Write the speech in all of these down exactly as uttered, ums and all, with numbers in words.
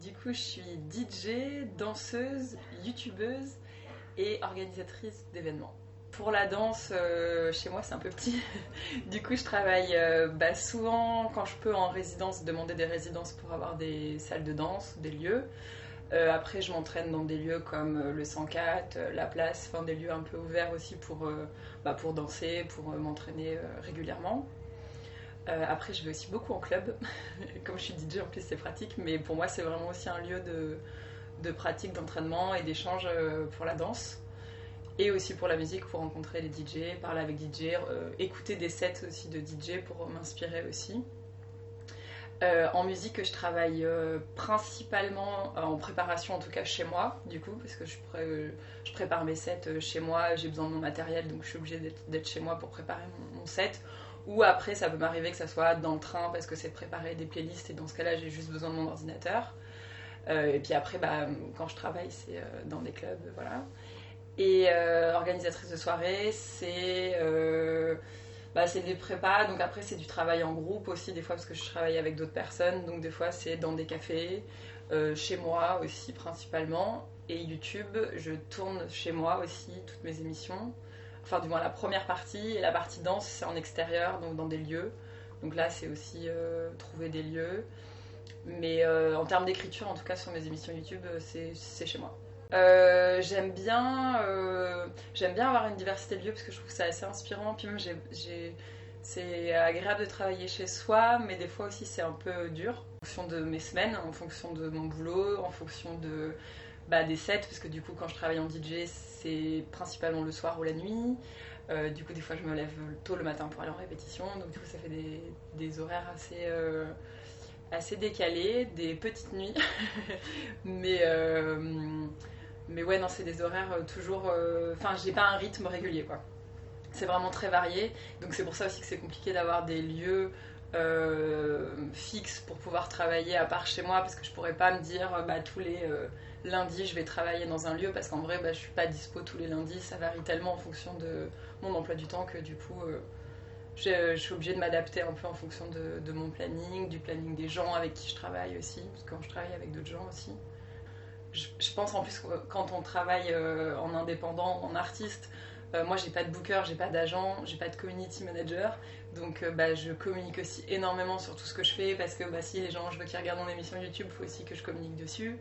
Du coup, je suis D J, danseuse, youtubeuse et organisatrice d'événements. Pour la danse, euh, chez moi c'est un peu petit. Du coup, je travaille euh, bah, souvent quand je peux en résidence, demander des résidences pour avoir des salles de danse, des lieux. Euh, après, je m'entraîne dans des lieux comme euh, le cent quatre, euh, la place, enfin des lieux un peu ouverts aussi pour, euh, bah, pour danser, pour euh, m'entraîner euh, régulièrement. Euh, après, je vais aussi beaucoup en club. Comme je suis D J, en plus, c'est pratique. Mais pour moi, c'est vraiment aussi un lieu de, de pratique, d'entraînement et d'échange euh, pour la danse. Et aussi pour la musique, pour rencontrer les D J, parler avec D J, euh, écouter des sets aussi de D J pour m'inspirer aussi. Euh, en musique, je travaille euh, principalement euh, en préparation, en tout cas chez moi, du coup, parce que je, pré- je prépare mes sets euh, chez moi, j'ai besoin de mon matériel, donc je suis obligée d'être, d'être chez moi pour préparer mon, mon set. Ou après, ça peut m'arriver que ça soit dans le train, parce que c'est de préparer des playlists, et dans ce cas-là, j'ai juste besoin de mon ordinateur. Euh, et puis après, bah, quand je travaille, c'est euh, dans des clubs, voilà. Et euh, organisatrice de soirée, c'est... Euh, Bah, c'est des prépas, donc après c'est du travail en groupe aussi, des fois parce que je travaille avec d'autres personnes, donc des fois c'est dans des cafés, euh, chez moi aussi principalement, et YouTube, je tourne chez moi aussi toutes mes émissions, enfin du moins la première partie, et la partie danse c'est en extérieur, donc dans des lieux, donc là c'est aussi euh, trouver des lieux, mais euh, en termes d'écriture en tout cas sur mes émissions YouTube, c'est, c'est chez moi. Euh, j'aime bien, euh, j'aime bien avoir une diversité de lieux parce que je trouve que c'est assez inspirant. Puis même, j'ai, j'ai, c'est agréable de travailler chez soi, mais des fois aussi c'est un peu dur en fonction de mes semaines, en fonction de mon boulot, en fonction de, bah, des sets, parce que du coup, quand je travaille en D J, c'est principalement le soir ou la nuit. Euh, du coup, des fois, je me lève tôt le matin pour aller en répétition, donc du coup, ça fait des, des horaires assez. Euh, assez décalés, des petites nuits, mais euh, mais ouais, non, c'est des horaires euh, toujours. Enfin, euh, j'ai pas un rythme régulier, quoi. C'est vraiment très varié. Donc, c'est pour ça aussi que c'est compliqué d'avoir des lieux euh, fixes pour pouvoir travailler à part chez moi, parce que je pourrais pas me dire, bah, tous les euh, lundis, je vais travailler dans un lieu, parce qu'en vrai, bah, je suis pas dispo tous les lundis. Ça varie tellement en fonction de mon emploi du temps que du coup. Euh, je, je suis obligée de m'adapter un peu en fonction de, de mon planning, du planning des gens avec qui je travaille aussi, parce que quand je travaille avec d'autres gens aussi. Je, je pense en plus que quand on travaille euh, en indépendant, en artiste, euh, moi j'ai pas de booker, j'ai pas d'agent, j'ai pas de community manager, donc euh, bah, je communique aussi énormément sur tout ce que je fais, parce que bah, si les gens, je veux qu'ils regardent mon émission YouTube, il faut aussi que je communique dessus.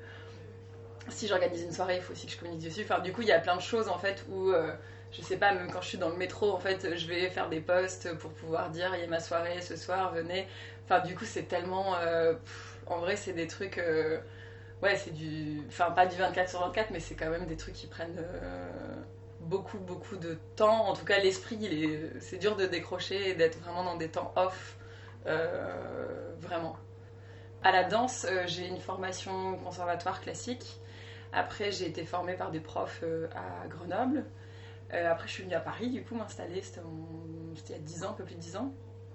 Si j'organise une soirée, il faut aussi que je communique dessus. Enfin, du coup, il y a plein de choses en fait où, euh, je sais pas, même quand je suis dans le métro, en fait, je vais faire des posts pour pouvoir dire il y a ma soirée ce soir, venez. Enfin, du coup, c'est tellement. Euh, pff, en vrai, c'est des trucs. Euh, ouais, c'est du. Enfin, pas du vingt-quatre sur vingt-quatre, mais c'est quand même des trucs qui prennent euh, beaucoup, beaucoup de temps. En tout cas, l'esprit, il est... c'est dur de décrocher et d'être vraiment dans des temps off. Euh, vraiment. À la danse, euh, j'ai une formation conservatoire classique. Après, j'ai été formée par des profs euh, à Grenoble. Euh, après, je suis venue à Paris, du coup, m'installer. C'était, en... C'était il y a dix ans, un peu plus de dix ans.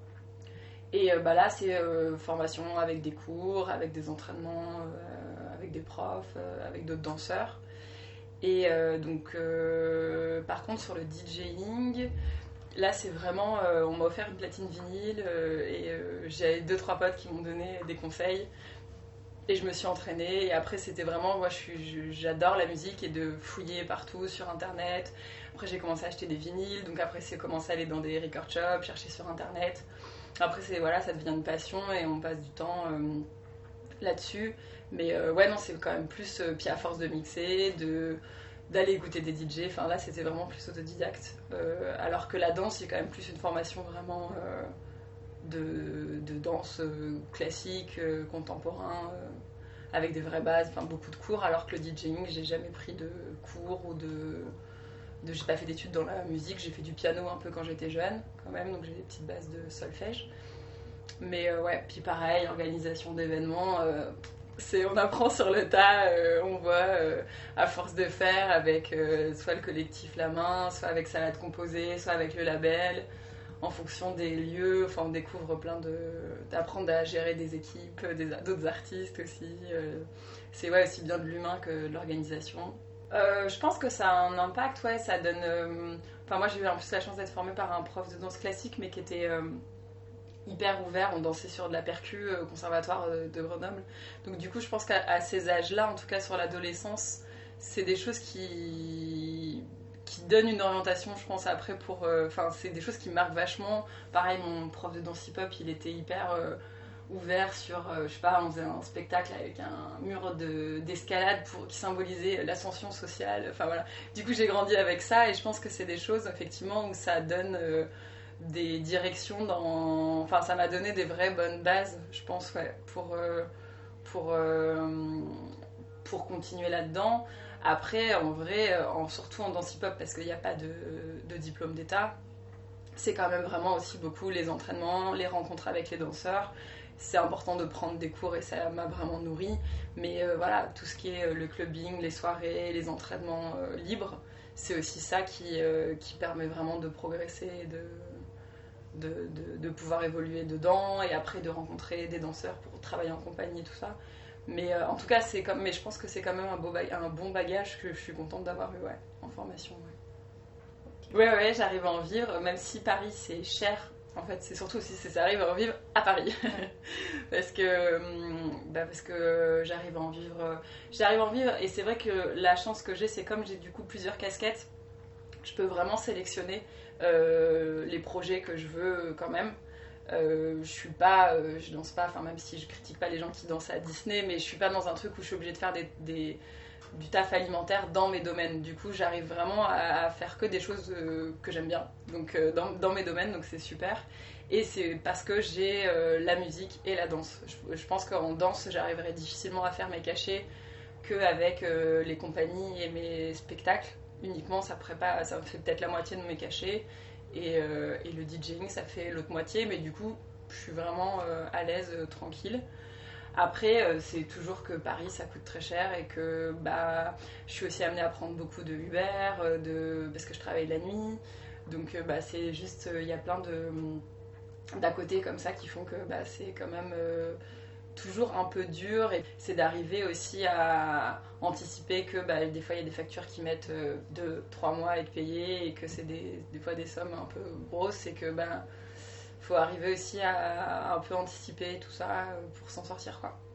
Et euh, bah là, c'est euh, formation avec des cours, avec des entraînements, euh, avec des profs, euh, avec d'autres danseurs. Et euh, donc, euh, par contre, sur le DJing, là, c'est vraiment. Euh, on m'a offert une platine vinyle euh, et euh, j'ai deux, trois potes qui m'ont donné des conseils. Et je me suis entraînée. Et après, c'était vraiment. Moi, je suis, j'adore la musique et de fouiller partout sur internet. Après, j'ai commencé à acheter des vinyles. Donc, après, c'est commencé à aller dans des record shops, chercher sur internet. Après, c'est, voilà, ça devient une passion et on passe du temps euh, là-dessus. Mais euh, ouais, non, c'est quand même plus. Euh, puis à force de mixer, de, d'aller écouter des D J. Enfin, là, c'était vraiment plus autodidacte. Euh, alors que la danse, c'est quand même plus une formation vraiment. Euh, de, de danse euh, classique, euh, contemporain, euh, avec des vraies bases, enfin beaucoup de cours, alors que le DJing, j'ai jamais pris de cours ou de, de j'ai pas fait d'études dans la musique, j'ai fait du piano un peu quand j'étais jeune, quand même, donc j'ai des petites bases de solfège. Mais euh, ouais, puis pareil, organisation d'événements, euh, c'est, on apprend sur le tas, euh, on voit euh, à force de faire avec euh, soit le collectif La Main, soit avec Salade Composée, soit avec le label, en fonction des lieux, enfin on découvre plein de... d'apprendre à gérer des équipes, des, d'autres artistes aussi. Euh, c'est ouais, aussi bien de l'humain que de l'organisation. Euh, je pense que ça a un impact, ouais, ça donne... Euh... Enfin moi j'ai eu en plus la chance d'être formée par un prof de danse classique, mais qui était... Euh... hyper ouvert, on dansait sur de la percu au conservatoire de Grenoble. Donc du coup, je pense qu'à à ces âges-là, en tout cas sur l'adolescence, c'est des choses qui qui donnent une orientation, je pense, après pour... Enfin, euh, c'est des choses qui marquent vachement. Pareil, mon prof de danse hip-hop, il était hyper euh, ouvert sur... Euh, je sais pas, on faisait un spectacle avec un mur de, d'escalade pour, qui symbolisait l'ascension sociale. Enfin voilà. Du coup, j'ai grandi avec ça et je pense que c'est des choses, effectivement, où ça donne... Euh, des directions dans... Enfin, ça m'a donné des vraies bonnes bases, je pense, ouais, pour, euh, pour, euh, pour continuer là-dedans. Après, en vrai, en, surtout en danse hip-hop, parce qu'il n'y a pas de, de diplôme d'état, c'est quand même vraiment aussi beaucoup les entraînements, les rencontres avec les danseurs. C'est important de prendre des cours et ça m'a vraiment nourri. Mais euh, voilà, tout ce qui est le clubbing, les soirées, les entraînements euh, libres, c'est aussi ça qui, euh, qui permet vraiment de progresser et de... De, de, de pouvoir évoluer dedans et après de rencontrer des danseurs pour travailler en compagnie et tout ça. Mais euh, en tout cas, c'est comme, mais je pense que c'est quand même un, beau bagage, un bon bagage que je suis contente d'avoir eu ouais, en formation. Ouais, ouais, ouais, j'arrive à en vivre, même si Paris c'est cher. En fait, c'est surtout si ça arrive à en vivre à Paris. parce que, bah parce que j'arrive à en vivre. J'arrive à en vivre et c'est vrai que la chance que j'ai, c'est comme j'ai du coup plusieurs casquettes, je peux vraiment sélectionner euh, les projets que je veux quand même. Euh, je suis pas, euh, je danse pas, enfin même si je critique pas les gens qui dansent à Disney, mais je suis pas dans un truc où je suis obligée de faire des, des, du taf alimentaire dans mes domaines. Du coup, j'arrive vraiment à, à faire que des choses euh, que j'aime bien, donc euh, dans, dans mes domaines, donc c'est super. Et c'est parce que j'ai euh, la musique et la danse. Je, je pense qu'en danse, j'arriverai difficilement à faire mes cachets qu'avec euh, les compagnies et mes spectacles. Uniquement, ça, prépare, ça me fait peut-être la moitié de mes cachets. Et, euh, et le DJing, ça fait l'autre moitié. Mais du coup, je suis vraiment euh, à l'aise, euh, tranquille. Après, euh, c'est toujours que Paris, ça coûte très cher. Et que bah, je suis aussi amenée à prendre beaucoup de Uber, euh, de, parce que je travaille la nuit. Donc, euh, bah, c'est juste, il euh, y a plein de d'à côté comme ça qui font que bah, c'est quand même... Euh, toujours un peu dur et c'est d'arriver aussi à anticiper que bah, des fois il y a des factures qui mettent deux trois mois à être payées et que c'est des, des fois des sommes un peu grosses et que bah, faut arriver aussi à, à un peu anticiper tout ça pour s'en sortir quoi.